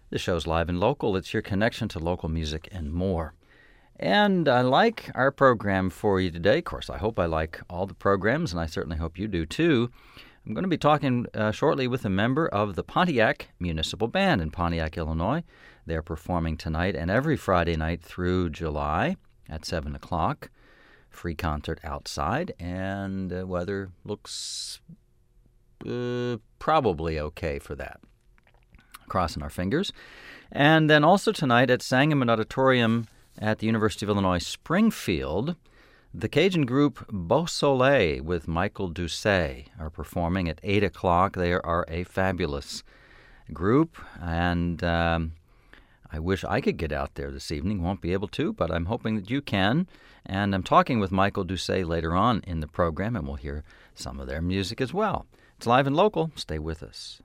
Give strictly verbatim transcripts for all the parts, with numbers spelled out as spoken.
The show's live and local. It's your connection to local music and more. And I like our program for you today. Of course, I hope I like all the programs, and I certainly hope you do too. I'm going to be talking uh, shortly with a member of the Pontiac Municipal Band in Pontiac, Illinois. They're performing tonight and every Friday night through July at seven o'clock. Free concert outside, and uh, weather looks uh, probably okay for that. Crossing our fingers. And then also tonight at Sangamon Auditorium at the University of Illinois Springfield, the Cajun group Beau Soleil with Michael Doucet are performing at eight o'clock. They are a fabulous group, and um, I wish I could get out there this evening. Won't be able to, but I'm hoping that you can. And I'm talking with Michael Doucet later on in the program, and we'll hear some of their music as well. It's live and local. Stay with us.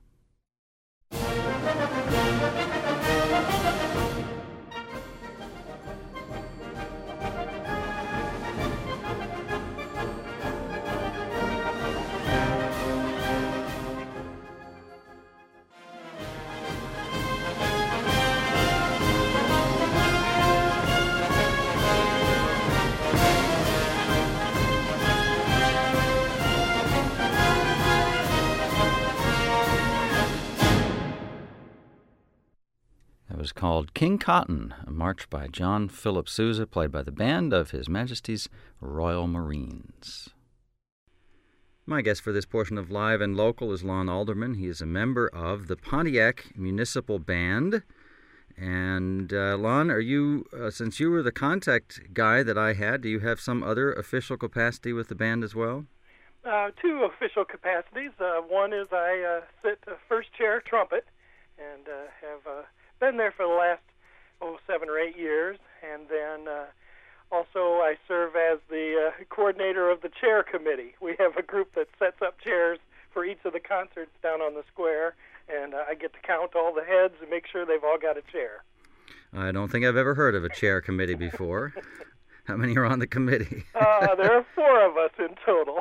Was called King Cotton, a march by John Philip Sousa, played by the band of His Majesty's Royal Marines. My guest for this portion of Live and Local is Lon Alderman. He is a member of the Pontiac Municipal Band. And uh, Lon, are you, uh, since you were the contact guy that I had, do you have some other official capacity with the band as well? Uh, two official capacities. Uh, one is I uh, sit uh, first chair trumpet and uh, have uh, been there for the last oh seven or eight years, and then uh, also I serve as the uh, coordinator of the chair committee. We have a group that sets up chairs for each of the concerts down on the square, and uh, I get to count all the heads and make sure they've all got a chair. I don't think I've ever heard of a chair committee before. How many are on the committee? uh, there are four of us in total.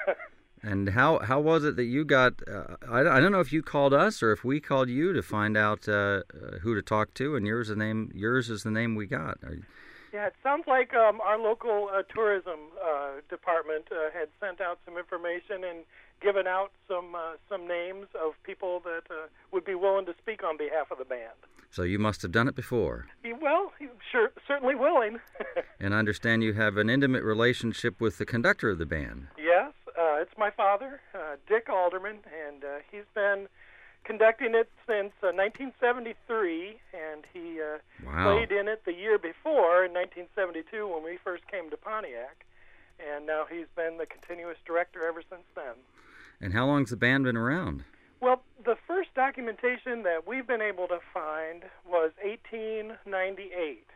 And how how was it that you got, uh, I, I don't know if you called us or if we called you to find out uh, uh, who to talk to, and yours is the name, yours is the name we got. Are you... Yeah, it sounds like um, our local uh, tourism uh, department uh, had sent out some information and given out some uh, some names of people that uh, would be willing to speak on behalf of the band. So you must have done it before. Well, sure, certainly willing. And I understand you have an intimate relationship with the conductor of the band. Yes. Uh, it's my father, uh, Dick Alderman, and uh, he's been conducting it since uh, nineteen seventy-three, and he uh, wow. played in it the year before, in nineteen seventy-two, when we first came to Pontiac, and now he's been the continuous director ever since then. And how long's the band been around? Well, the first documentation that we've been able to find was eighteen ninety-eight.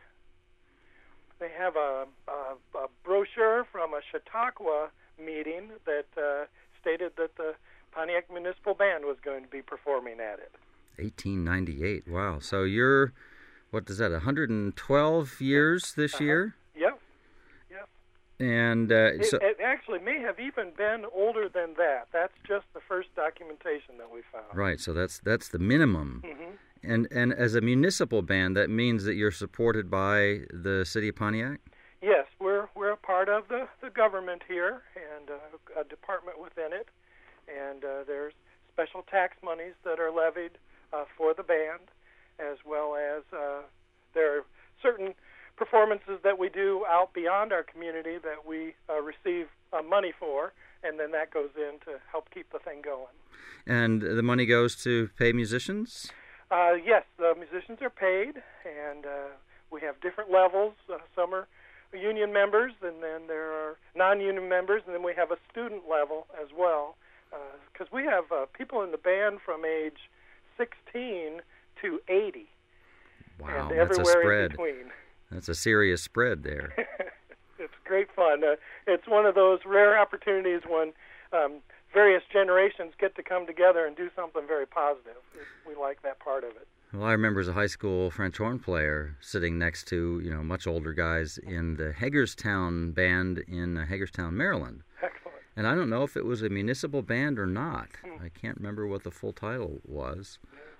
They have a, a, a brochure from a Chautauqua meeting that uh, stated that the Pontiac Municipal Band was going to be performing at it. eighteen ninety-eight, wow. So you're, what is that, one hundred twelve years this uh-huh. year? Yep, yep. And uh, it, so... it actually may have even been older than that. That's just the first documentation that we found. Right, so that's that's the minimum. Mm-hmm. And, and as a municipal band, that means that you're supported by the city of Pontiac? Yes, we're we're a part of the, the government here and uh, a department within it, and uh, there's special tax monies that are levied uh, for the band, as well as uh, there are certain performances that we do out beyond our community that we uh, receive uh, money for, and then that goes in to help keep the thing going. And the money goes to pay musicians? Uh, yes, the musicians are paid, and uh, we have different levels. Uh, some are union members, and then there are non-union members, and then we have a student level as well, because uh, we have uh, people in the band from age sixteen to eighty. Wow, and that's a everywhere spread. In between. That's a serious spread there. It's great fun. Uh, it's one of those rare opportunities when um, various generations get to come together and do something very positive. We like that part of it. Well, I remember as a high school French horn player sitting next to, you know, much older guys in the Hagerstown band in uh, Hagerstown, Maryland. Excellent. And I don't know if it was a municipal band or not. Hmm. I can't remember what the full title was.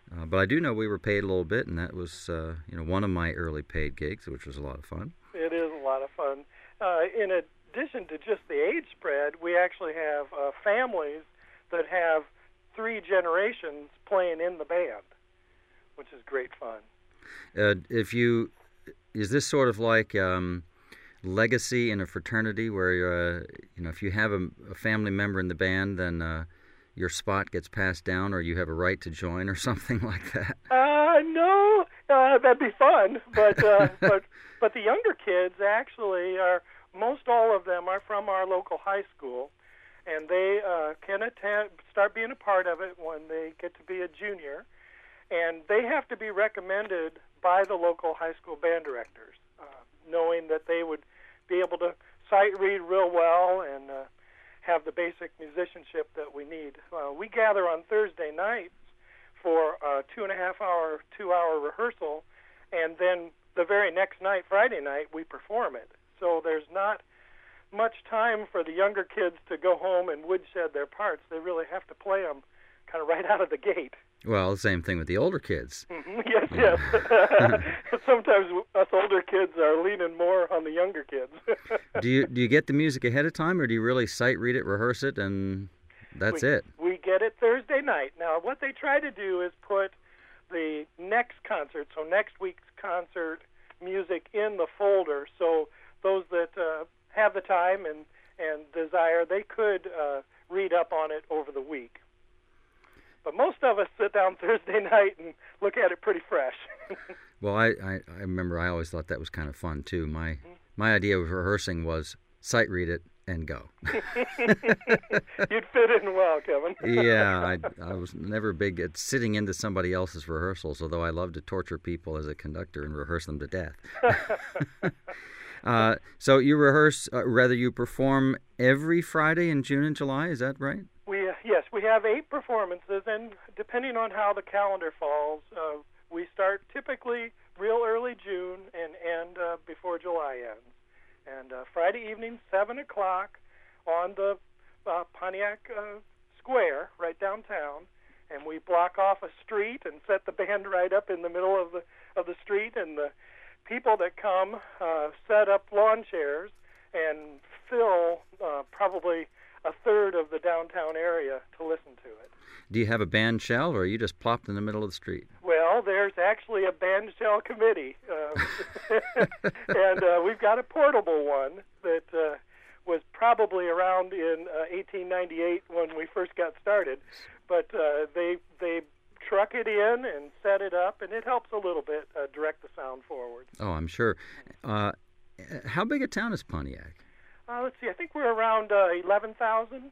Uh, but I do know we were paid a little bit, and that was uh, you know one of my early paid gigs, which was a lot of fun. It is a lot of fun. Uh, in addition to just the age spread, we actually have uh, families that have three generations playing in the band, which is great fun. Uh, if you, is this sort of like um, legacy in a fraternity where, uh, you know, if you have a, a family member in the band, then uh, your spot gets passed down or you have a right to join or something like that? Uh, no, uh, that'd be fun. But, uh, but, but the younger kids actually are, most all of them are from our local high school, and they uh, can attend, start being a part of it when they get to be a junior. And they have to be recommended by the local high school band directors, uh, knowing that they would be able to sight read real well and uh, have the basic musicianship that we need. Uh, we gather on Thursday nights for a two and a half hour, two hour rehearsal, and then the very next night, Friday night, we perform it. So there's not much time for the younger kids to go home and woodshed their parts. They really have to play them kind of right out of the gate. Well, the same thing with the older kids. Mm-hmm. Yes, yes. Sometimes us older kids are leaning more on the younger kids. do you do you get the music ahead of time, or do you really sight read it, rehearse it, and that's we, it? We get it Thursday night. Now, what they try to do is put the next concert, so next week's concert music in the folder, so those that uh, have the time and, and desire, they could uh, read up on it over the week. But most of us sit down Thursday night and look at it pretty fresh. Well, I, I, I remember I always thought that was kind of fun, too. My mm-hmm. my idea of rehearsing was sight read it and go. You'd fit in well, Kevin. Yeah, I, I was never big at sitting into somebody else's rehearsals, although I love to torture people as a conductor and rehearse them to death. uh, so you rehearse, uh, rather you perform every Friday in June and July, is that right? We uh, yes, we have eight performances, and depending on how the calendar falls, uh, we start typically real early June and end uh, before July ends. And uh, Friday evening, seven o'clock, on the uh, Pontiac uh, Square right downtown, and we block off a street and set the band right up in the middle of the of the street, and the people that come uh, set up lawn chairs and fill uh, probably a third of the downtown area to listen to it. Do you have a band shell, or are you just plopped in the middle of the street? Well, there's actually a band shell committee, uh, and uh, we've got a portable one that uh, was probably around in uh, eighteen ninety-eight when we first got started, but uh, they they truck it in and set it up, and it helps a little bit uh, direct the sound forward. Oh, I'm sure. Uh, how big a town is Pontiac? Uh, let's see, I think we're around uh, eleven thousand.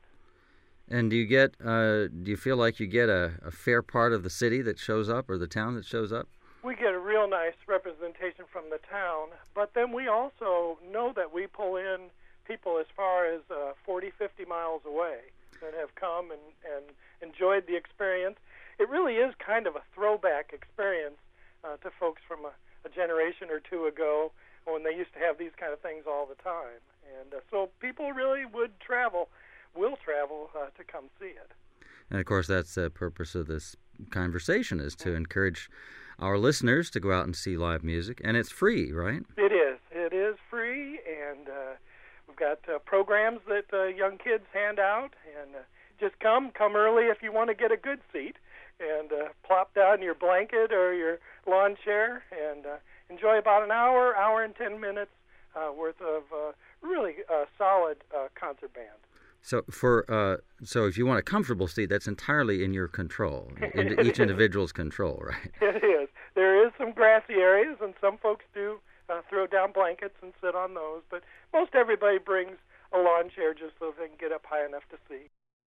And do you get, uh, do you feel like you get a, a fair part of the city that shows up, or the town that shows up? We get a real nice representation from the town, but then we also know that we pull in people as far as uh, forty, fifty miles away that have come and, and enjoyed the experience. It really is kind of a throwback experience uh, to folks from a, a generation or two ago when they used to have these kind of things all the time. And uh, so people really would travel, will travel uh, to come see it. And, of course, that's the purpose of this conversation, is to encourage our listeners to go out and see live music. And it's free, right? It is. It is free, and uh, we've got uh, programs that uh, young kids hand out. And uh, just come, come early if you want to get a good seat, and uh, plop down your blanket or your lawn chair and uh, enjoy about an hour, hour and ten minutes uh, worth of uh, really uh, solid uh, concert band. So for uh, so if you want a comfortable seat, that's entirely in your control, in each individual's control, right? It is. There is some grassy areas, and some folks do uh, throw down blankets and sit on those, but most everybody brings a lawn chair just so they can get up high enough to see.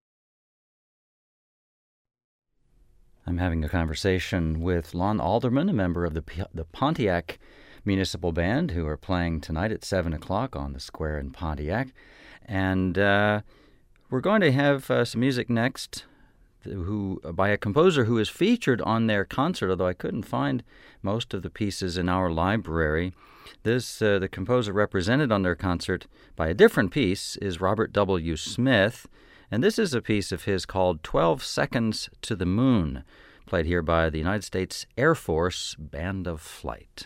I'm having a conversation with Lon Alderman, a member of the P- the Pontiac Municipal Band, who are playing tonight at seven o'clock on the square in Pontiac. And uh, we're going to have uh, some music next who by a composer who is featured on their concert, although I couldn't find most of the pieces in our library. This uh, the composer represented on their concert by a different piece is Robert W. Smith, and this is a piece of his called twelve Seconds to the Moon, played here by the United States Air Force Band of Flight.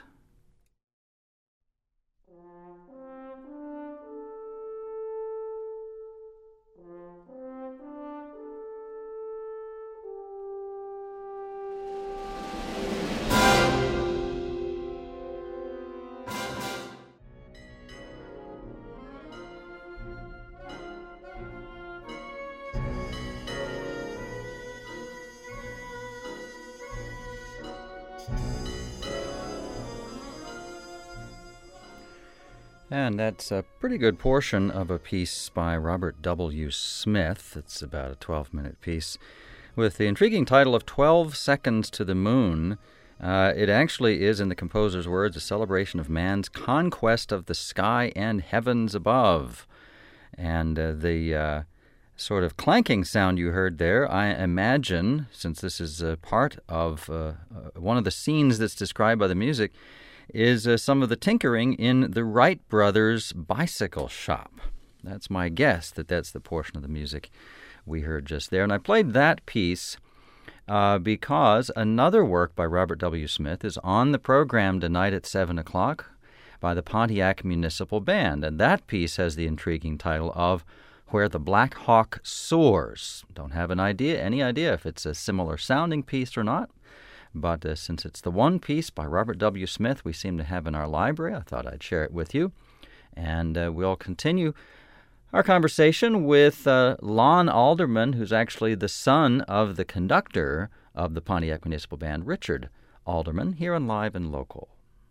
And that's a pretty good portion of a piece by Robert W. Smith. It's about a twelve-minute piece with the intriguing title of twelve Seconds to the Moon. Uh, it actually is, in the composer's words, a celebration of man's conquest of the sky and heavens above. And uh, the uh, sort of clanking sound you heard there, I imagine, since this is a part of uh, uh, one of the scenes that's described by the music, is uh, some of the tinkering in the Wright brothers' bicycle shop. That's my guess that that's the portion of the music we heard just there. And I played that piece uh, because another work by Robert W. Smith is on the program tonight at seven o'clock by the Pontiac Municipal Band. And that piece has the intriguing title of Where the Black Hawk Soars. Don't have an idea, any idea if it's a similar sounding piece or not. But uh, since it's the one piece by Robert W. Smith we seem to have in our library, I thought I'd share it with you. And uh, we'll continue our conversation with uh, Lon Alderman, who's actually the son of the conductor of the Pontiac Municipal Band, Richard Alderman, here on Live and Local.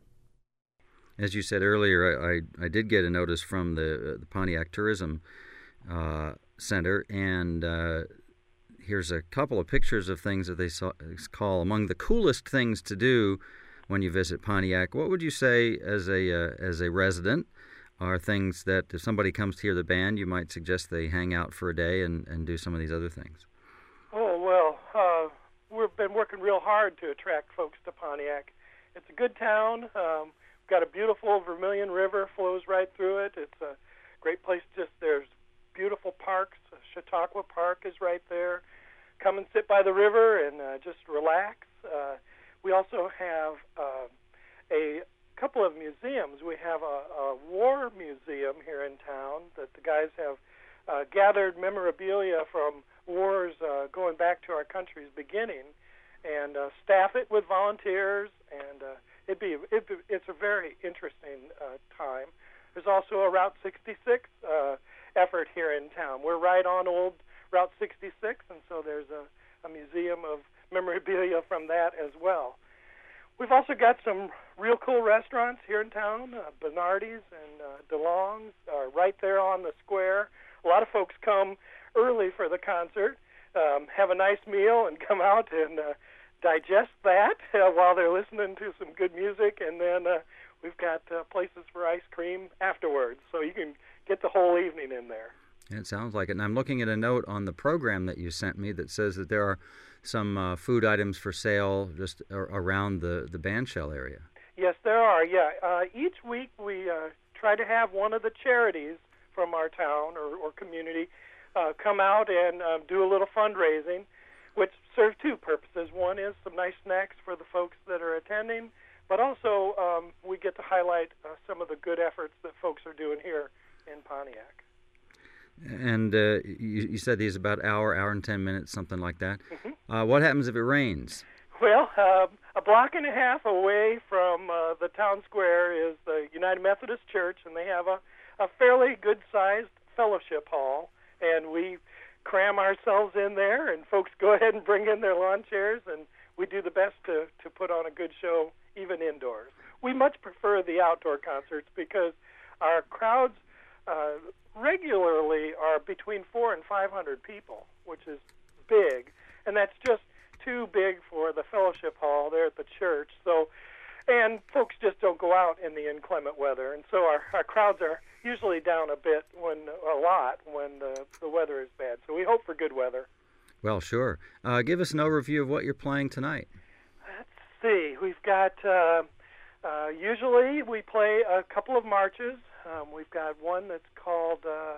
As you said earlier, I, I, I did get a notice from the, uh, the Pontiac Tourism uh, Center, and uh, here's a couple of pictures of things that they saw, call among the coolest things to do when you visit Pontiac. What would you say as a uh, as a resident are things that if somebody comes to hear the band, you might suggest they hang out for a day and, and do some of these other things? Oh, well, uh, we've been working real hard to attract folks to Pontiac. It's a good town. Um, we've got a beautiful Vermilion River flows right through it. It's a great place. Just there's beautiful parks. Chautauqua Park is right there. Come and sit by the river and uh, just relax. Uh, we also have uh, a couple of museums. We have a, a war museum here in town that the guys have uh, gathered memorabilia from wars uh, going back to our country's beginning, and uh, staff it with volunteers. And uh, it'd be, it'd be it's a very interesting uh, time. There's also a Route sixty-six uh, effort here in town. We're right on old Route sixty-six, and so there's a, a museum of memorabilia from that as well. We've also got some real cool restaurants here in town. uh, Bernardi's and uh, DeLong's are right there on the square. A lot of folks come early for the concert, um, have a nice meal, and come out and uh, digest that uh, while they're listening to some good music, and then uh, we've got uh, places for ice cream afterwards, so you can get the whole evening in there. It sounds like it. And I'm looking at a note on the program that you sent me that says that there are some uh, food items for sale just ar- around the, the bandshell area. Yes, there are, yeah. Uh, each week we uh, try to have one of the charities from our town or, or community uh, come out and uh, do a little fundraising, which serves two purposes. One is some nice snacks for the folks that are attending, but also um, we get to highlight uh, some of the good efforts that folks are doing here in Pontiac. And uh, you, you said these about hour, hour and ten minutes, something like that. Mm-hmm. Uh, what happens if it rains? Well, uh, a block and a half away from uh, the town square is the United Methodist Church, and they have a, a fairly good-sized fellowship hall, and we cram ourselves in there, and folks go ahead and bring in their lawn chairs, and we do the best to, to put on a good show, even indoors. We much prefer the outdoor concerts because our crowds uh, regularly are between four and five hundred people, which is big, and that's just too big for the fellowship hall there at the church. So, and folks just don't go out in the inclement weather, and so our, our crowds are usually down a bit when a lot when the, the weather is bad. So we hope for good weather. Well, sure. Uh, give us an overview of what you're playing tonight. Let's see. We've got uh, uh, usually we play a couple of marches. Um, we've got one that's called uh,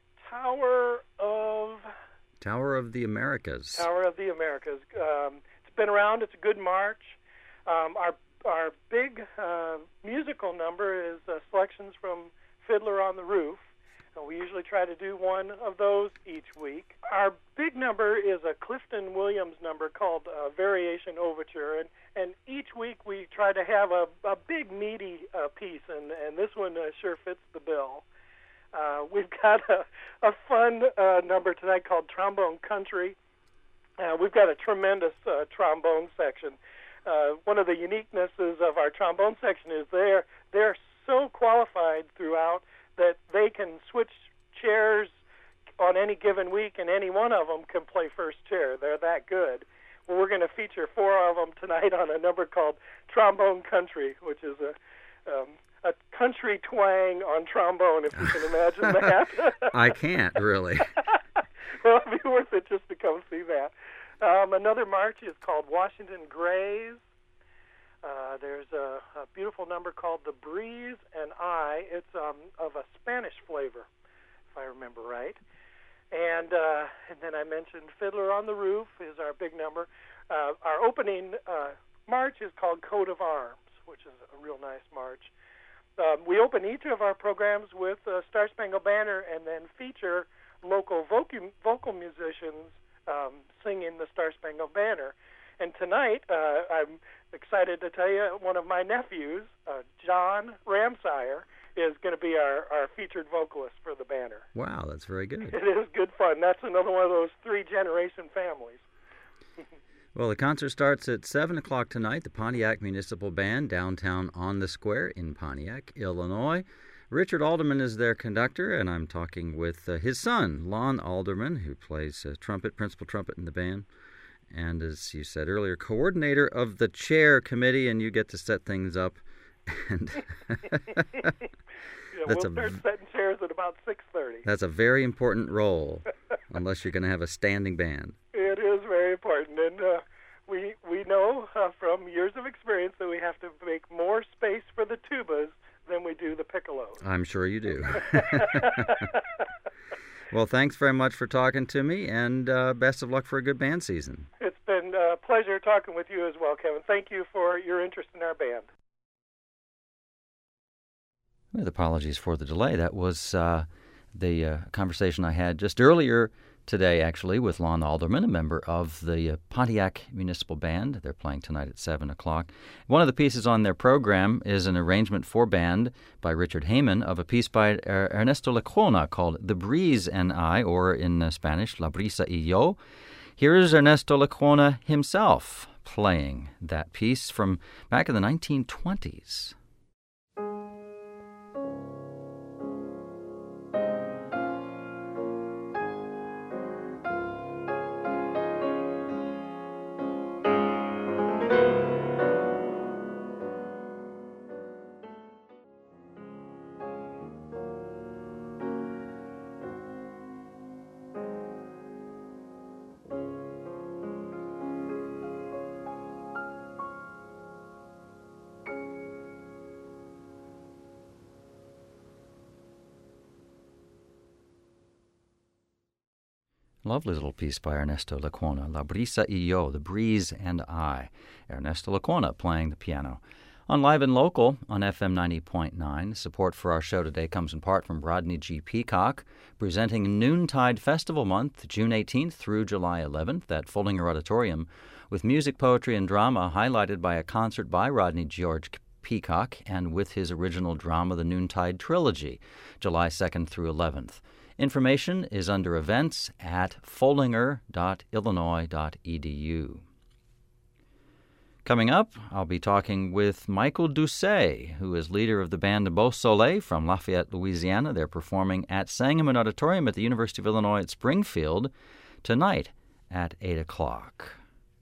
Tower of Tower of the Americas. Tower of the Americas. Um, it's been around. It's a good march. Um, our our big uh, musical number is uh, selections from Fiddler on the Roof. And we usually try to do one of those each week. Our big number is a Clifton Williams number called uh, Variation Overture, and, and each week we try to have a, a big, meaty uh, piece, and, and this one uh, sure fits the bill. Uh, we've got a, a fun uh, number tonight called Trombone Country. Uh, we've got a tremendous uh, trombone section. Uh, one of the uniquenesses of our trombone section is they're, they're so qualified throughout that they can switch chairs on any given week, and any one of them can play first chair. They're that good. Well, we're going to feature four of them tonight on a number called Trombone Country, which is a um, a country twang on trombone, if you can imagine that. I can't, really. Well, it'd be worth it just to come see that. Um, another march is called Washington Grays. Uh, there's a, a beautiful number called The Breeze and I. It's um, of a Spanish flavor, if I remember right. And uh, and then I mentioned Fiddler on the Roof is our big number. Uh, our opening uh, march is called Coat of Arms, which is a real nice march. Um, we open each of our programs with uh, Star Spangled Banner and then feature local vocal, vocal musicians um, singing the Star Spangled Banner. And tonight, uh, I'm excited to tell you one of my nephews, uh, John Ramsire, is going to be our, our featured vocalist for the banner. Wow, that's very good. It is good fun. That's another one of those three-generation families. Well, the concert starts at seven o'clock tonight. The Pontiac Municipal Band, downtown on the Square in Pontiac, Illinois. Richard Alderman is their conductor, and I'm talking with uh, his son, Lon Alderman, who plays uh, trumpet, principal trumpet in the band. And as you said earlier, coordinator of the chair committee, and you get to set things up. And yeah, that's we'll start a, setting chairs at about six thirty. That's a very important role, unless you're going to have a standing band. It is very important, and uh, we we know uh, from years of experience that we have to make more space for the tubas than we do the piccolos. I'm sure you do. Well, thanks very much for talking to me, and uh, best of luck for a good band season. It's been a pleasure talking with you as well, Kevin. Thank you for your interest in our band. With apologies for the delay. That was uh, the uh, conversation I had just earlier today, actually, with Lon Alderman, a member of the uh, Pontiac Municipal Band. They're playing tonight at seven o'clock. One of the pieces on their program is an arrangement for band by Richard Heyman of a piece by er- Ernesto Lecuona called The Breeze and I, or in uh, Spanish, La Brisa y Yo. Here is Ernesto Lecuona himself playing that piece from back in the nineteen twenties. Lovely little piece by Ernesto Lecuona, La Brisa y Yo, The Breeze and I. Ernesto Lecuona playing the piano. On Live and Local on F M ninety point nine, support for our show today comes in part from Rodney G. Peacock, presenting Noontide Festival Month, June eighteenth through July eleventh at Foldinger Auditorium, with music, poetry, and drama highlighted by a concert by Rodney George Peacock and with his original drama, The Noontide Trilogy, July second through eleventh. Information is under events at foldinger dot illinois dot e d u. Coming up, I'll be talking with Michael Doucet, who is leader of the band Beau Soleil from Lafayette, Louisiana. They're performing at Sangamon Auditorium at the University of Illinois at Springfield tonight at eight o'clock.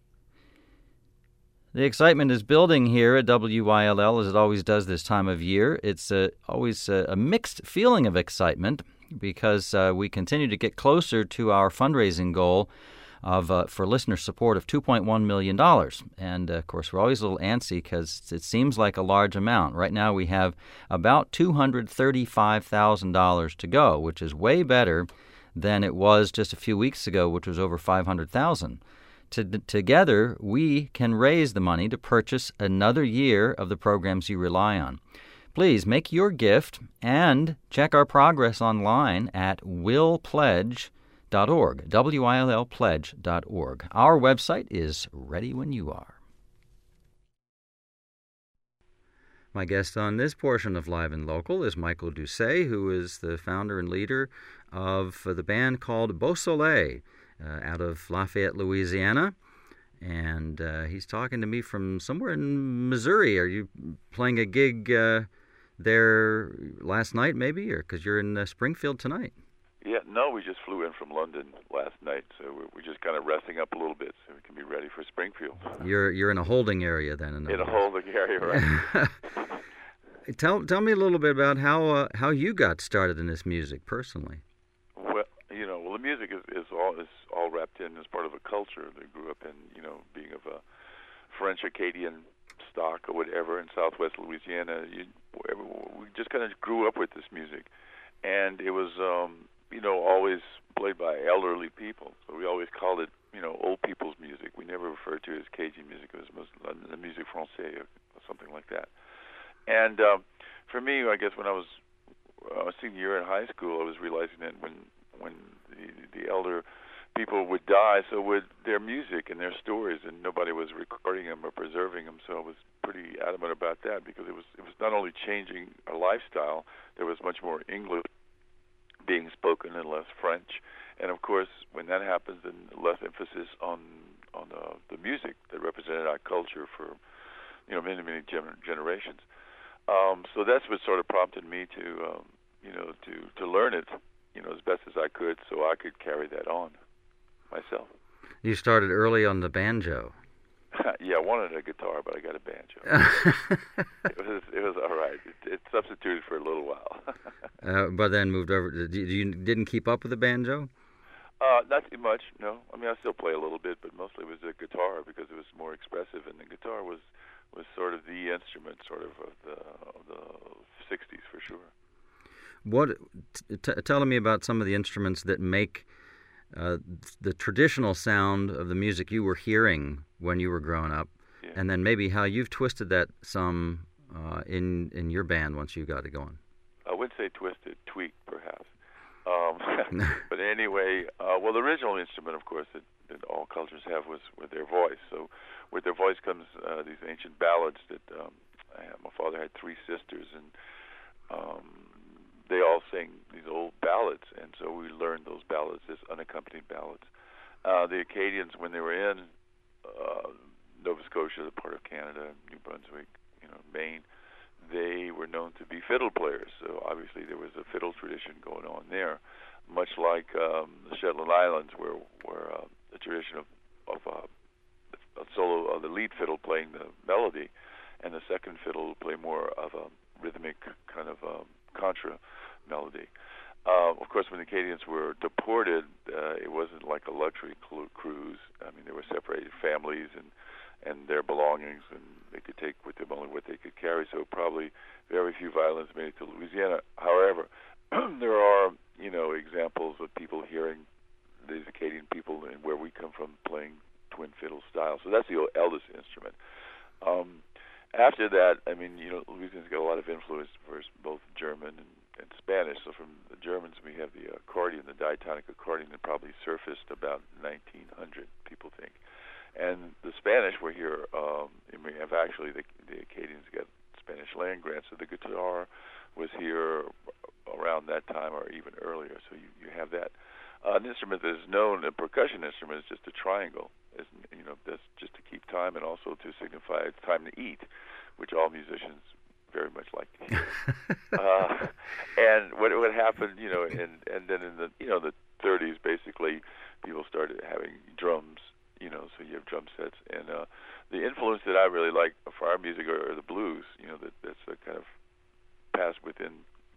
The excitement is building here at W Y L L, as it always does this time of year. It's uh, always uh, a mixed feeling of excitement because uh, we continue to get closer to our fundraising goal of uh, for listener support of two point one million dollars. And, uh, of course, we're always a little antsy because it seems like a large amount. Right now we have about two hundred thirty-five thousand dollars to go, which is way better than it was just a few weeks ago, which was over five hundred thousand dollars. to, together, we can raise the money to purchase another year of the programs you rely on. Please make your gift and check our progress online at will pledge dot org, W I L L pledge dot org. Our website is ready when you are. My guest on this portion of Live and Local is Michael Doucet, who is the founder and leader of the band called Beausoleil uh, out of Lafayette, Louisiana. And uh, he's talking to me from somewhere in Missouri. Are you playing a gig uh, there last night, maybe, or because you're in uh, Springfield tonight? Yeah, no, we just flew in from London last night, so we're, we're just kind of resting up a little bit so we can be ready for Springfield. You're you're in a holding area then. In, in a holding area, right? tell tell me a little bit about how uh, how you got started in this music personally. Well, you know, well, the music is, is all is all wrapped in as part of a culture that grew up in, you know, being of a French Acadian stock or whatever in Southwest Louisiana. You, we just kind of grew up with this music, and it was. Um, you know, always played by elderly people. So we always called it, you know, old people's music. We never referred to it as Cajun music. It was most the musique française or something like that. And um, for me, I guess when I was uh, senior year in high school, I was realizing that when when the, the elder people would die, so would their music and their stories, and nobody was recording them or preserving them. So I was pretty adamant about that because it was it was not only changing our lifestyle, there was much more English being spoken and less French, and of course, when that happens, then less emphasis on on uh, the music that represented our culture for you know many many gener- generations. Um, so that's what sort of prompted me to um, you know to to learn it you know as best as I could, so I could carry that on myself. You started early on the banjo. Yeah, I wanted a guitar, but I got a banjo. it was it was all right. It, it substituted for a little while. uh, but then moved over. To, you, you didn't keep up with the banjo? Uh, not too much. No, I mean I still play a little bit, but mostly it was the guitar because it was more expressive, and the guitar was, was sort of the instrument, sort of of the of the sixties for sure. What? T- t- tell me about some of the instruments that make. Uh, the traditional sound of the music you were hearing when you were growing up, yeah. And then maybe how you've twisted that some uh, in in your band once you got it going. I would say twisted, tweaked, perhaps. Um, but anyway, uh, well, the original instrument, of course, that, that all cultures have was with their voice. So with their voice comes uh, these ancient ballads that um, I have. My father had three sisters, and um, they all sang these old ballads, and so we learned those ballads as unaccompanied ballads. Uh, the Acadians, when they were in uh, Nova Scotia, the part of Canada, New Brunswick, you know, Maine, they were known to be fiddle players. So obviously there was a fiddle tradition going on there, much like um, the Shetland Islands, where where uh, the tradition of of uh, a solo, of the lead fiddle playing the melody, and the second fiddle will play more of a rhythmic kind of um, contra melody. Uh, of course, when the Acadians were deported, uh, it wasn't like a luxury cru- cruise. I mean, they were separated families and, and their belongings, and they could take with them only what they could carry. So probably very few violins made it to Louisiana. However, there are, you know, examples of people hearing these Acadian people and where we come from playing twin fiddle style. So that's the eldest instrument. Um, After that, I mean, you know, Louisiana's got a lot of influence for both German and, and Spanish. So from the Germans, we have the accordion, the diatonic accordion, that probably surfaced about nineteen hundred, people think. And the Spanish were here, um, and we have actually, the, the Acadians got Spanish land grants, so the guitar was here around that time or even earlier. So you, you have that. Uh, an instrument that is known, a percussion instrument, is just a triangle. Is, you know, that's just to keep time and also to signify it's time to eat, which all musicians very much like to hear. uh, and what what happened, you know, and and then in the you know the thirties, basically, people started having drums, you know, so you have drum sets, and uh, the influence that I really like for our music are, are the blues, you know, that that's a kind of passed within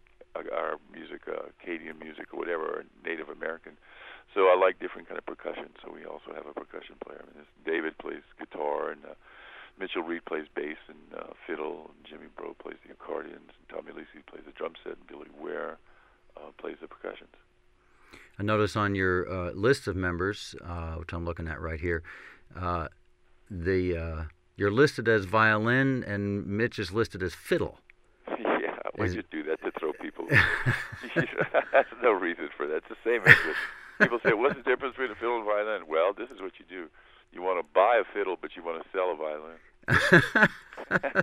our music, uh, Acadian music or whatever, or Native American. So I like different kind of percussion. So we also have a percussion player. I mean, this David plays guitar, and uh, Mitchell Reed plays bass and uh, fiddle, and Jimmy Bro plays the accordions, and Tommy Lacey plays the drum set, and Billy Ware uh, plays the percussions. I notice on your uh, list of members, uh, which I'm looking at right here, uh, the uh, you're listed as violin, and Mitch is listed as fiddle. Yeah, we Is- just do that to throw people off. That's no reason for that. It's the same interest. People say, what's the difference between a fiddle and violin? Well, this is what you do. You want to buy a fiddle, but you want to sell a violin.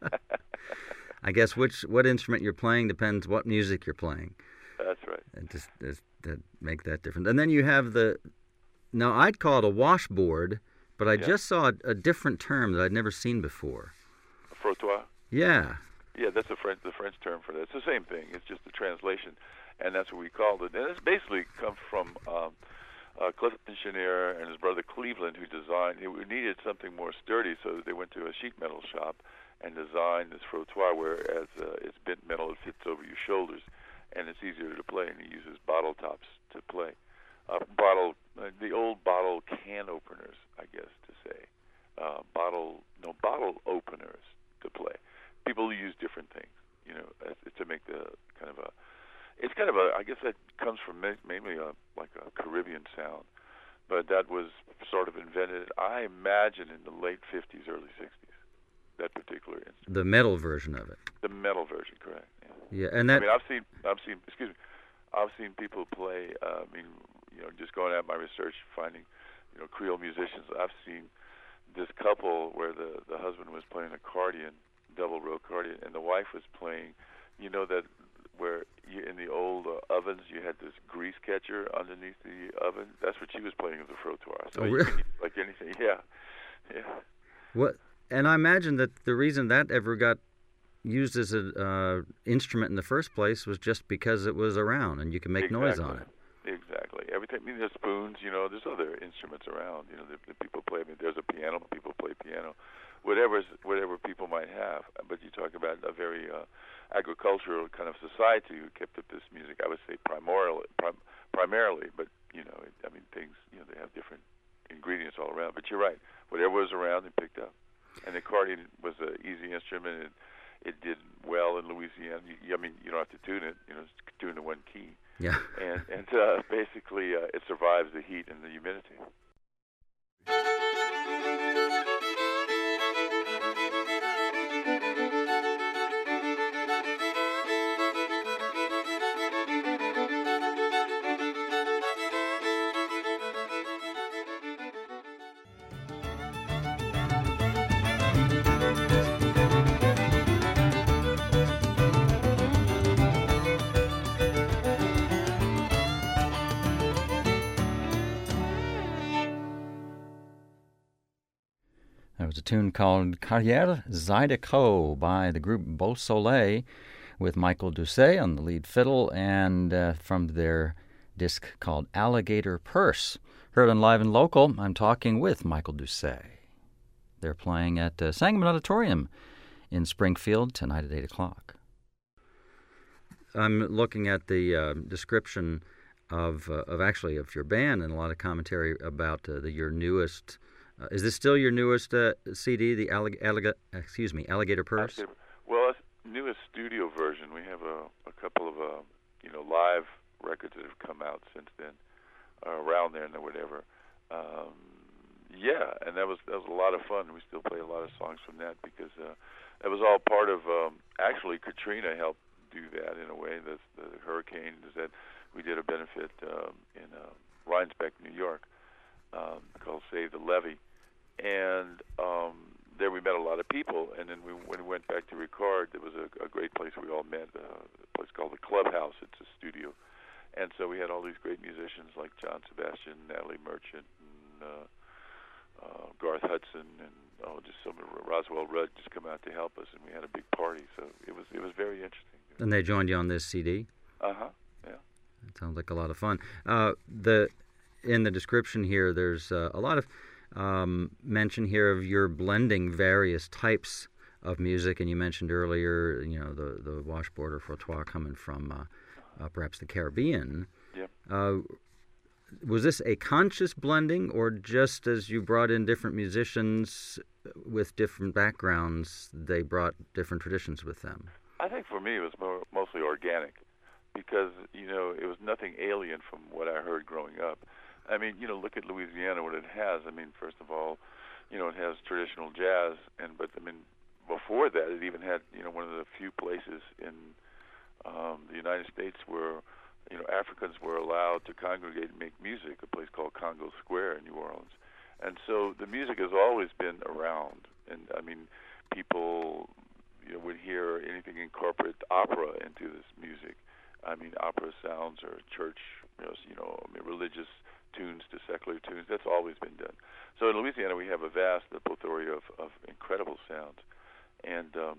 I guess which what instrument you're playing depends what music you're playing. That's right. And just, just that make that different. And then you have the now I'd call it a washboard, but I Yeah. just saw a, a different term that I'd never seen before. A frottoir? Yeah. Yeah, that's the French, the French term for that. It's the same thing. It's just a translation, and that's what we called it. And it's basically come from um, uh, Clifton Chenier and his brother Cleveland, who designed. He needed something more sturdy, so they went to a sheet metal shop and designed this frottoir, whereas uh, it's bent metal, it fits over your shoulders, and it's easier to play. And he uses bottle tops to play. Uh, bottle, uh, the old bottle can openers, I guess to say. Uh, bottle, no, bottle openers to play. People use different things, you know, as, to make the kind of a. It's kind of a. I guess that comes from ma- mainly a like a Caribbean sound, but that was sort of invented, I imagine, in the late fifties, early sixties. That particular instrument. The metal version of it. The metal version, correct? Yeah. Yeah, and that I mean, I've seen, I've seen, excuse me, I've seen people play. Uh, I mean, you know, just going at my research, finding, you know, Creole musicians. I've seen this couple where the the husband was playing accordion, double row accordion, and the wife was playing. You know that where you, in the old uh, ovens you had this grease catcher underneath the oven. That's what she was playing with the frottoir. So Oh, you really? can use like anything. Yeah, yeah. what and I imagine that the reason that ever got used as an uh, instrument in the first place was just because it was around and you can make noise on it. Exactly. Everything. I mean, there's spoons. You know, there's other instruments around. You know, that, that people play. I mean, there's a piano. People play piano. Whatever, whatever people might have. But you talk about a very uh, agricultural kind of society who kept up this music. I would say primarily, prim, primarily. But you know, it, I mean, things. You know, they have different ingredients all around. But you're right. Whatever was around, they picked up. And the accordion was an easy instrument. And it did well in Louisiana. You, I mean, you don't have to tune it. You know, it's tuned to one key. Yeah. And, and uh, basically, uh, it survives the heat and the humidity. There was a tune called Carrière Zydeco by the group Beau Soleil with Michael Doucet on the lead fiddle and uh, from their disc called Alligator Purse. Heard on Live and Local, I'm talking with Michael Doucet. They're playing at uh, Sangamon Auditorium in Springfield tonight at eight o'clock. I'm looking at the uh, description of uh, of actually of your band and a lot of commentary about uh, the, your newest. Uh, is this still your newest uh, C D, the allig- allig- excuse me, Alligator Purse? Alligator. Well, it's newest studio version. We have a, a couple of uh, you know live records that have come out since then, uh, around there and whatever. Um, yeah, and that was that was a lot of fun. We still play a lot of songs from that because uh, that was all part of. Um, actually, Katrina helped do that in a way. The, the hurricane is that we did a benefit um, in uh, Rhinesbeck, New York, um, called Save the Levee, and um, there we met a lot of people. And then we, when we went back to record, there was a, a great place we all met, uh, a place called the Clubhouse. It's a studio, and so we had all these great musicians like John Sebastian, Natalie Merchant, and uh, uh, Garth Hudson, and oh, just some of Roswell Rudd just come out to help us, and we had a big party. So it was it was very interesting. And they joined you on this C D? Uh huh. Yeah. It sounds like a lot of fun. Uh, the in the description here, there's uh, a lot of um, mention here of your blending various types of music, and you mentioned earlier, you know, the the washboard or frottoir coming from uh, uh, perhaps the Caribbean. Yep. Uh, was this a conscious blending, or just as you brought in different musicians with different backgrounds, they brought different traditions with them? I think for me it was more, mostly organic, because you know it was nothing alien from what I heard growing up. I mean, you know, look at Louisiana, what it has. I mean, first of all, you know, it has traditional jazz, and but I mean, before that, it even had, you know, one of the few places in um, the United States where, you know, Africans were allowed to congregate and make music, a place called Congo Square in New Orleans. And so the music has always been around. And, I mean, people, you know, would hear anything incorporate opera into this music. I mean, opera sounds or church, you know, you know, I mean, religious tunes to secular tunes. That's always been done. So in Louisiana, we have a vast plethora of, of incredible sounds and, um,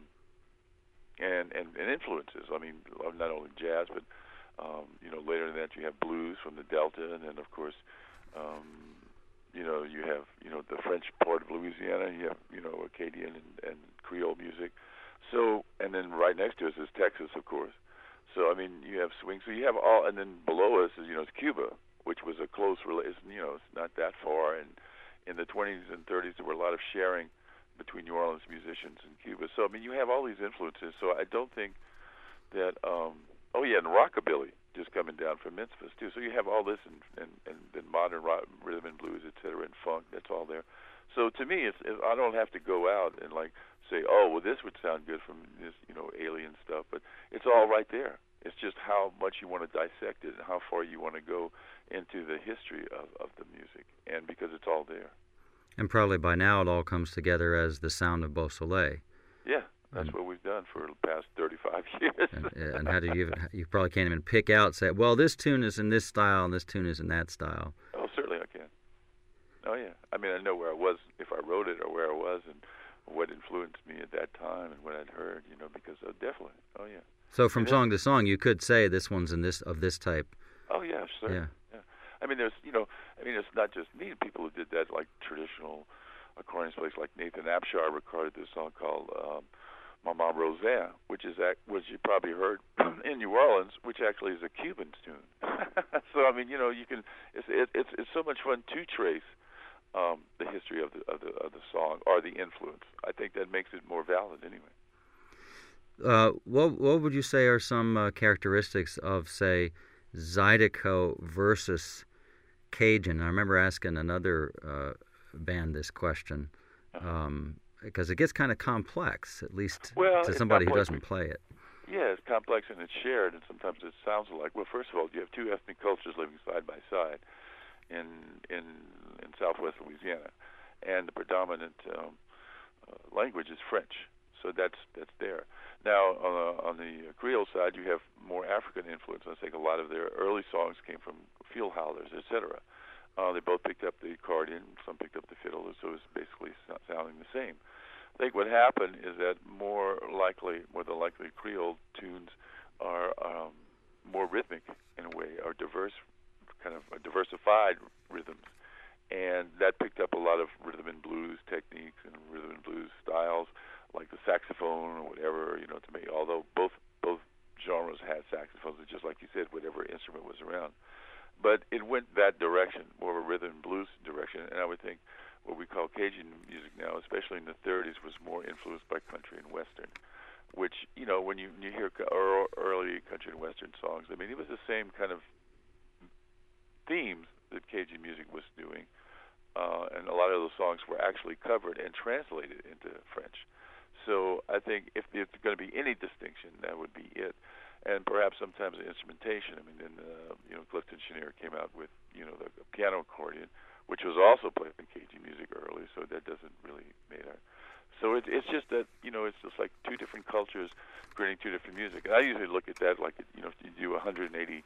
and and and influences. I mean, not only jazz, but um, you know, later than that, you have blues from the Delta, and then of course, um, you know, you have you know the French part of Louisiana. You have you know Acadian and, and Creole music. So, and then right next to us is Texas, of course. So I mean, you have swing. So you have all, and then below us is you know it's Cuba, which was a close relation. You know, it's not that far. And in the twenties and thirties, there were a lot of sharing between New Orleans musicians and Cuba. So I mean, you have all these influences. So I don't think that. Um, oh yeah, and rockabilly just coming down from Memphis too. So you have all this and and, and, and modern rock, rhythm and blues, et cetera, and funk. That's all there. So to me, it's, it's I don't have to go out and like say, oh well, this would sound good from this you know alien stuff, but it's all right there. It's just how much you want to dissect it and how far you want to go into the history of, of the music, and because it's all there. And probably by now it all comes together as the sound of Beausoleil. Yeah, that's and, what we've done for the past thirty-five years. and, and how do you even, you probably can't even pick out, say, well, this tune is in this style and this tune is in that style. Oh, certainly I can. Oh, yeah. I mean, I know where I was, if I wrote it, or where I was, and what influenced me at that time and what I'd heard, you know, because oh, definitely. Oh, yeah. So from song to song, you could say this one's in this of this type. Oh, yeah, sure. Yeah. yeah. I mean, there's, you know, I mean, it's not just me. People who did that, like traditional accordion players, like Nathan Abshar recorded this song called um, Mama Rosanne, which is act, which you probably heard in New Orleans, which actually is a Cuban tune. So I mean, you know, you can. It's it, it's it's so much fun to trace um, the history of the of the of the song or the influence. I think that makes it more valid anyway. Uh, what what would you say are some uh, characteristics of, say, Zydeco versus Cajun? I remember asking another uh, band this question um, because it gets kind of complex, at least well, to somebody who doesn't play it. Yeah, it's complex and it's shared, and sometimes it sounds alike. Well, first of all, you have two ethnic cultures living side by side in in in Southwest Louisiana, and the predominant um, uh, language is French. So that's that's there. Now, on the, on the Creole side, you have more African influence. I think a lot of their early songs came from field howlers, et cetera. Uh, they both picked up the accordion. Some picked up the fiddle, so it was basically sounding the same. I think what happened is that more likely, more than likely, Creole tunes are um, more rhythmic in a way, are diverse, kind of diversified rhythms. And that picked up a lot of rhythm and blues techniques and rhythm and blues styles, like the saxophone or whatever, you know, to me, although both both genres had saxophones, just like you said, whatever instrument was around. But it went that direction, more of a rhythm and blues direction, and I would think what we call Cajun music now, especially in the thirties, was more influenced by country and western, which, you know, when you, you hear early country and western songs, I mean, it was the same kind of themes that Cajun music was doing, uh, and a lot of those songs were actually covered and translated into French. So I think if there's going to be any distinction, that would be it. And perhaps sometimes the instrumentation. I mean, then uh, you know, Clifton Chenier came out with you know the, the piano accordion, which was also played in Cajun music early. So that doesn't really matter. So it, it's just that you know it's just like two different cultures creating two different music. And I usually look at that like you know if you do one hundred eighty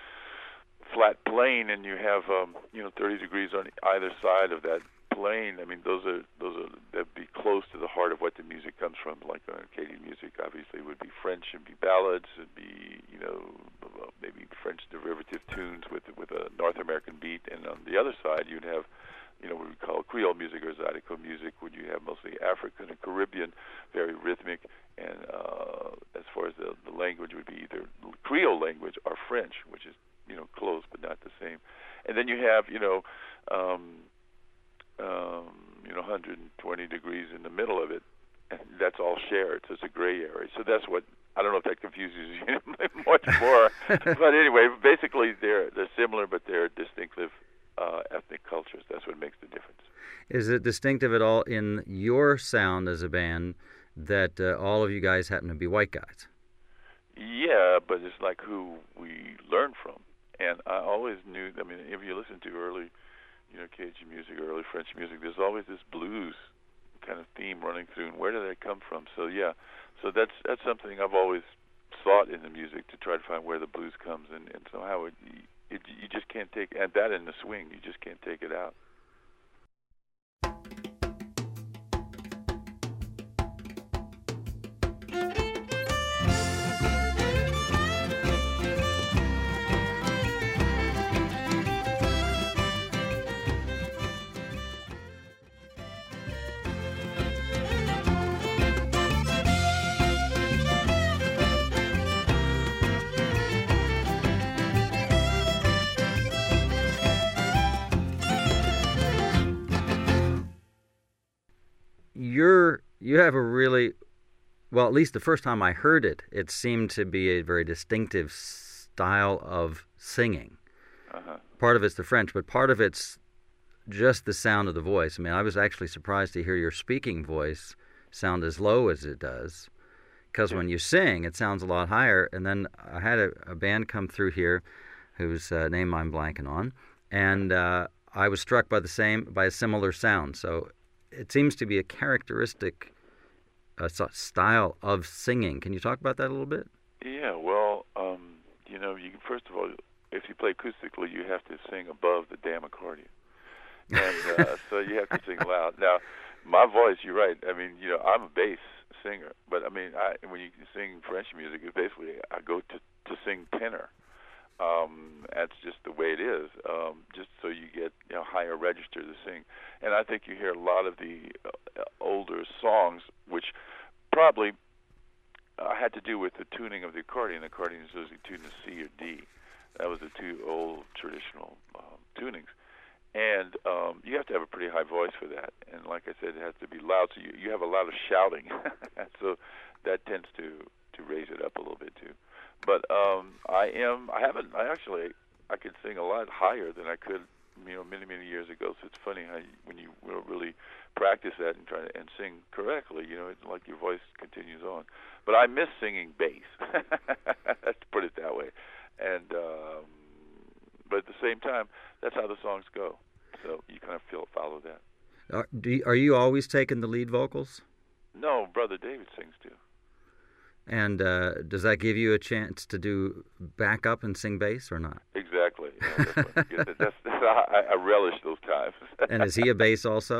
flat plane and you have um, you know thirty degrees on either side of that plane. I mean, those are those are that'd be close to the heart of what the music comes from. Like uh, Acadian music, obviously, would be French and be ballads, and be you know maybe French derivative tunes with with a North American beat. And on the other side, you'd have you know what we call Creole music or Zydeco music, where you have mostly African and Caribbean, very rhythmic. And uh, as far as the, the language would be either Creole language or French, which is you know close but not the same. And then you have you know. Um, Um, you know, one hundred twenty degrees in the middle of it, and that's all shared. So it's a gray area. So that's what I don't know if that confuses you much more, but anyway, basically they're they're similar, but they're distinctive uh, ethnic cultures. That's what makes the difference. Is it distinctive at all in your sound as a band that uh, all of you guys happen to be white guys? Yeah, but it's like who we learn from. And I always knew, I mean, if you listen to early, you know, Cajun music, early French music, there's always this blues kind of theme running through, and where did that come from? So, yeah, so that's that's something I've always sought in the music, to try to find where the blues comes, and, and somehow it, it, you just can't take, and that in the swing, you just can't take it out. You're, you have a really, well, at least the first time I heard it, it seemed to be a very distinctive style of singing. Uh-huh. Part of it's the French, but part of it's just the sound of the voice. I mean, I was actually surprised to hear your speaking voice sound as low as it does, because when you sing, it sounds a lot higher. And then I had a, a band come through here whose uh, name I'm blanking on, and uh, I was struck by the same, by a similar sound. So it seems to be a characteristic uh, style of singing. Can you talk about that a little bit? Yeah, well, um, you know, you can, first of all, if you play acoustically, you have to sing above the damn accordion. And uh, so you have to sing loud. Now, my voice, you're right. I mean, you know, I'm a bass singer, but I mean, I, when you sing French music, it's basically I go to, to sing tenor. Um, that's just the way it is, um, just so you get, you know, higher register to sing. And I think you hear a lot of the uh, older songs, which probably uh, had to do with the tuning of the accordion. The accordion is usually tuned to C or D. That was the two old traditional um, tunings. And um, you have to have a pretty high voice for that. And like I said, it has to be loud, so you, you have a lot of shouting. So that tends to, to raise it up a little bit too. But um, I am, I haven't, I actually, I could sing a lot higher than I could, you know, many, many years ago. So it's funny how you, when you really practice that and try to and sing correctly, you know, it's like your voice continues on. But I miss singing bass, let's put it that way. And um, but at the same time, that's how the songs go. So you kind of feel follow that. Are, do you, are you always taking the lead vocals? No, Brother David sings too. And uh, does that give you a chance to do backup and sing bass or not? Exactly. Yeah, that's, that's, that's, that's, I, I relish those times. And is he a bass also?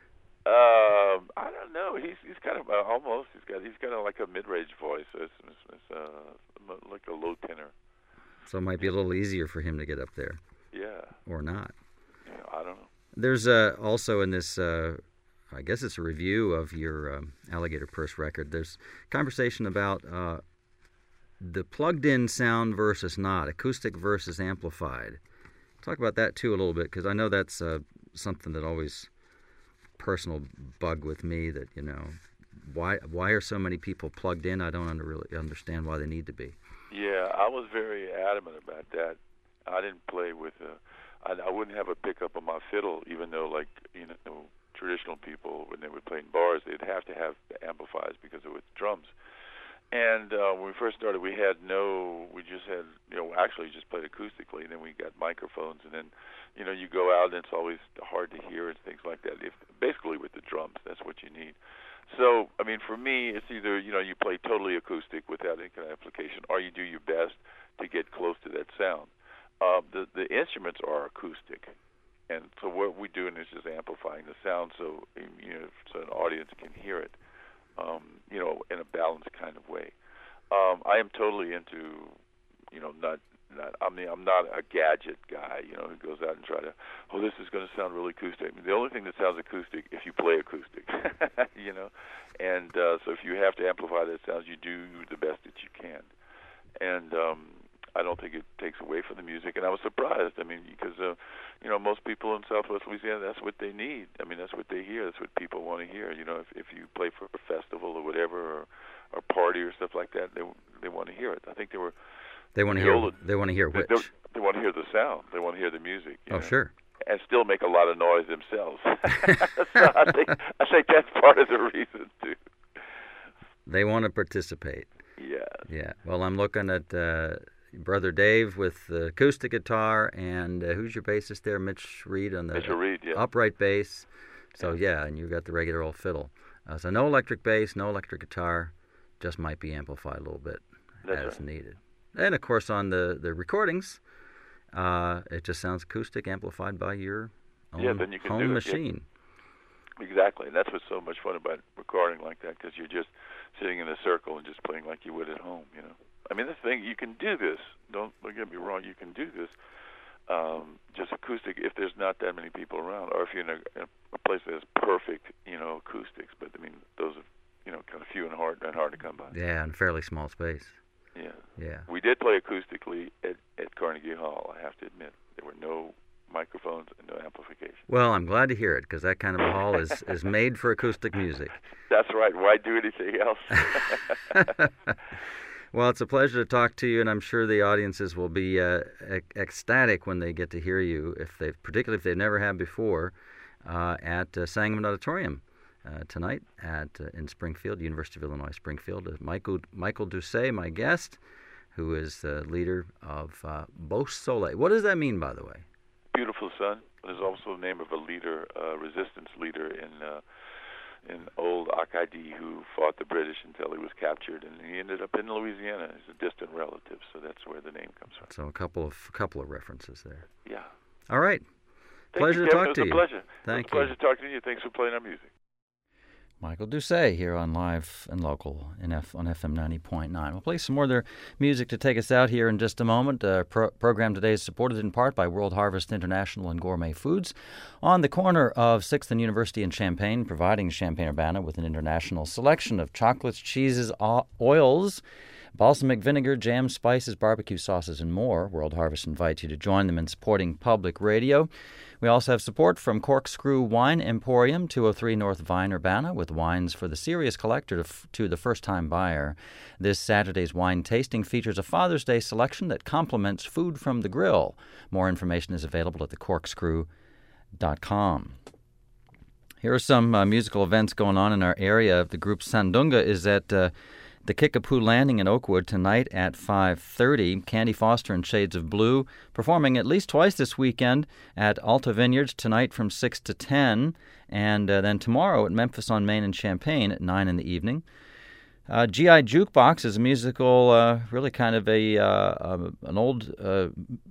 Um, I don't know. He's he's kind of uh, almost. He's got he's got a, like a mid-range voice. So it's, it's, it's uh, like a low tenor. So it might be a little easier for him to get up there. Yeah. Or not. Yeah, I don't know. There's uh, also in this. Uh, I guess it's a review of your um, Alligator Purse record. There's conversation about uh, the plugged-in sound versus not, acoustic versus amplified. Talk about that too a little bit, because I know that's uh, something that always personal bug with me. That you know, why why are so many people plugged in? I don't under, really understand why they need to be. Yeah, I was very adamant about that. I didn't play with a. I, I wouldn't have a pickup on my fiddle, even though, like, you know, traditional people, when they would play in bars, they'd have to have the amplifiers because it was drums. And uh, when we first started, we had no, we just had, you know, actually just played acoustically, and then we got microphones, and then, you know, you go out, and it's always hard to hear and things like that. If, basically with the drums, that's what you need. So, I mean, for me, it's either, you know, you play totally acoustic without any kind of amplification, or you do your best to get close to that sound. Uh, the, the instruments are acoustic. And so what we're doing is just amplifying the sound so, you know, so an audience can hear it, um, you know, in a balanced kind of way. Um, I am totally into, you know, not, not I mean, I'm not a gadget guy, you know, who goes out and try to, oh, this is going to sound really acoustic. I mean, the only thing that sounds acoustic if you play acoustic, you know. And uh, so if you have to amplify that sound, you do the best that you can. And um, I don't think it takes away from the music. And I was surprised, I mean, because, uh, you know, most people in Southwest Louisiana, that's what they need. I mean, that's what they hear. That's what people want to hear. You know, if, if you play for a festival or whatever, or, or party or stuff like that, they they want to hear it. I think they were... They want to hear. They want to hear which. They, they want to hear the sound. They want to hear the music. Oh, know? sure. and still make a lot of noise themselves. So I think I think that's part of the reason too. They want to participate. Yeah. Yeah. Well, I'm looking at uh, Brother Dave with the acoustic guitar, and uh, who's your bassist there? Mitch Reed on the Mitch Reed, yeah. upright bass. So yeah. yeah, and you've got the regular old fiddle. Uh, so no electric bass, no electric guitar, just might be amplified a little bit That's as right. needed. And of course on the, the recordings, uh, it just sounds acoustic, amplified by your own yeah, then you can home do it. machine. Yeah. Exactly, and that's what's so much fun about recording like that, because you're just sitting in a circle and just playing like you would at home, you know. I mean, this thing, you can do this. Don't, don't get me wrong, you can do this. Um, just acoustic if there's not that many people around, or if you're in a, in a place that has perfect, you know, acoustics. But I mean, those are, you know, kind of few and hard and hard to come by. Yeah, in fairly small space. Yeah. Yeah. We did play acoustically at, at Carnegie Hall, I have to admit. There were no microphones and no amplification. Well, I'm glad to hear it, because that kind of a hall is, is made for acoustic music. That's right. Why do anything else? Well, it's a pleasure to talk to you, and I'm sure the audiences will be uh, ec- ecstatic when they get to hear you, if they, particularly if they've never had before, uh, at uh, Sangamon Auditorium uh, tonight at uh, in Springfield, University of Illinois Springfield. Uh, Michael Michael Doucet, my guest, who is the leader of uh, Beau Soleil. What does that mean, by the way? Beautiful Sun. There's also the name of a leader, uh, resistance leader in uh, in old Acadie, who fought the British until he was captured, and he ended up in Louisiana as a distant relative. So that's where the name comes from. So a couple of couple of references there. Yeah. All right. Thank Pleasure you, to Kevin. talk to you. you. It was a pleasure. Thank it was a you. pleasure talking to you. Thanks for playing our music. Michael Doucet here on Live and Local in F, on F M ninety point nine. We'll play some more of their music to take us out here in just a moment. Our pro- program today is supported in part by World Harvest International and Gourmet Foods on the corner of sixth and University in Champaign, providing Champaign-Urbana with an international selection of chocolates, cheeses, oils, balsamic vinegar, jam, spices, barbecue sauces, and more. World Harvest invites you to join them in supporting public radio. We also have support from Corkscrew Wine Emporium, two oh three North Vine, Urbana, with wines for the serious collector to, to the first-time buyer. This Saturday's wine tasting features a Father's Day selection that complements food from the grill. More information is available at the corkscrew dot com. Here are some uh, musical events going on in our area. The group Sandunga is at uh, the Kickapoo Landing in Oakwood tonight at five thirty. Candy Foster and Shades of Blue performing at least twice this weekend at Alta Vineyards tonight from six to ten, and uh, then tomorrow at Memphis on Main in Champaign at nine in the evening. Uh, G I Jukebox is a musical, uh, really kind of a uh, uh, an old, uh,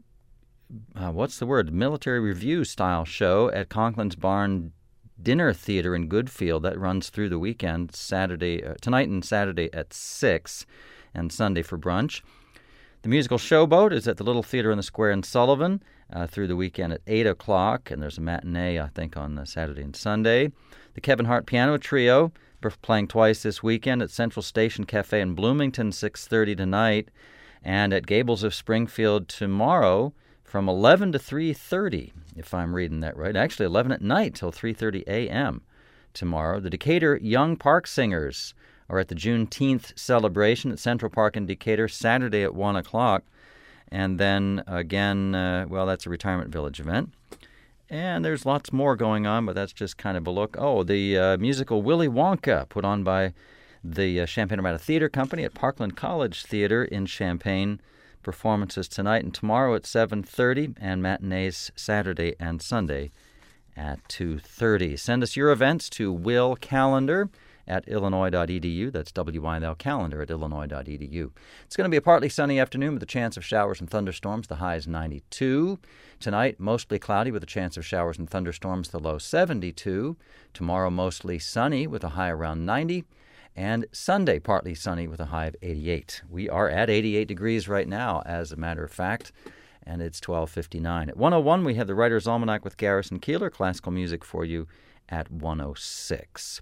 uh, what's the word, military review style show at Conklin's Barn Dinner Theater in Goodfield. That runs through the weekend, Saturday uh, tonight and Saturday at six, and Sunday for brunch. The musical Showboat is at the Little Theater in the Square in Sullivan uh, through the weekend at eight o'clock, and there's a matinee, I think, on uh, Saturday and Sunday. The Kevin Hart Piano Trio playing twice this weekend at Central Station Cafe in Bloomington, six thirty tonight, and at Gables of Springfield tomorrow from eleven to three thirty, if I'm reading that right. Actually, eleven at night till three thirty a.m. tomorrow. The Decatur Young Park Singers are at the Juneteenth celebration at Central Park in Decatur Saturday at one o'clock. And then again, uh, well, that's a retirement village event. And there's lots more going on, but that's just kind of a look. Oh, the uh, musical Willy Wonka, put on by the uh, Champaign-Urbana Theater Company at Parkland College Theater in Champaign. Performances tonight and tomorrow at seven thirty, and matinees Saturday and Sunday at two thirty. Send us your events to Will Calendar at illinois dot e d u. That's W I L Calendar at illinois dot e d u. It's going to be a partly sunny afternoon with a chance of showers and thunderstorms. The high is ninety-two. Tonight, mostly cloudy with a chance of showers and thunderstorms. The low seventy-two. Tomorrow, mostly sunny with a high around ninety. And Sunday, partly sunny with a high of eighty-eight. We are at eighty-eight degrees right now, as a matter of fact, and it's twelve fifty-nine. At one oh one, we have the Writer's Almanac with Garrison Keillor, classical music for you at one oh six.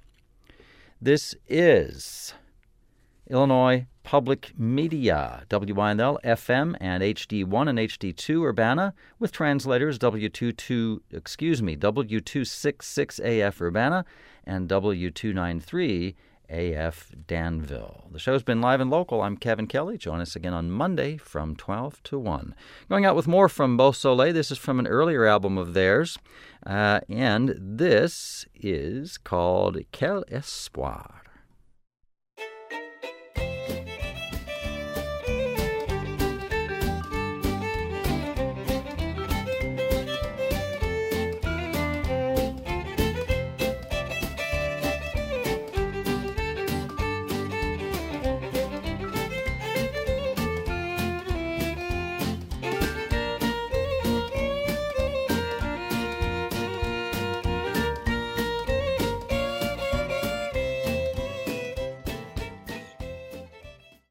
This is Illinois Public Media, W I L F M and H D one and H D two Urbana, with translators W twenty-two, excuse me, W two sixty-six A F Urbana and W two ninety-three A F Danville. The show's been live and local. I'm Kevin Kelly. Join us again on Monday from twelve to one. Going out with more from Beausoleil. This is from an earlier album of theirs, uh, and this is called Quel Espoir.